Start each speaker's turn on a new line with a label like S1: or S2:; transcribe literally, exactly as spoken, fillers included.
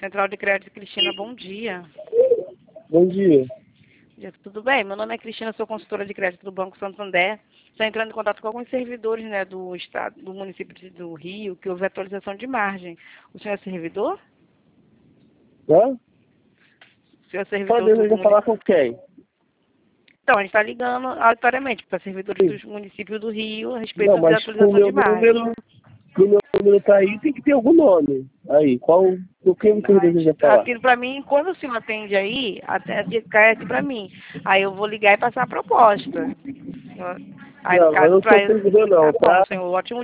S1: Central de Crédito, Cristina, bom dia.
S2: Bom dia.
S1: Tudo bem? Meu nome é Cristina, sou consultora de crédito do Banco Santander. Estou entrando em contato com alguns servidores, né, do estado, do município de- do Rio, que houve atualização de margem. O senhor é servidor?
S2: Hã?
S1: O senhor é
S2: Só
S1: servidor do, do
S2: deseja
S1: município?
S2: falar com quem?
S1: Então, a gente está ligando aleatoriamente para servidores dos municípios do Rio a respeito
S2: Não,
S1: da
S2: mas o
S1: atualização
S2: meu
S1: de margem.
S2: número, o meu número tá aí, tem que ter algum nome. Aí, qual, o que o senhor deseja falar?
S1: Aqui para mim, quando o senhor atende aí, até cai aqui para mim. Aí eu vou ligar e passar a proposta. Aí, no
S2: Não, eu
S1: caso,
S2: não sou
S1: para...
S2: servidor não,
S1: Tá bom,
S2: tá?
S1: senhor. Ótimo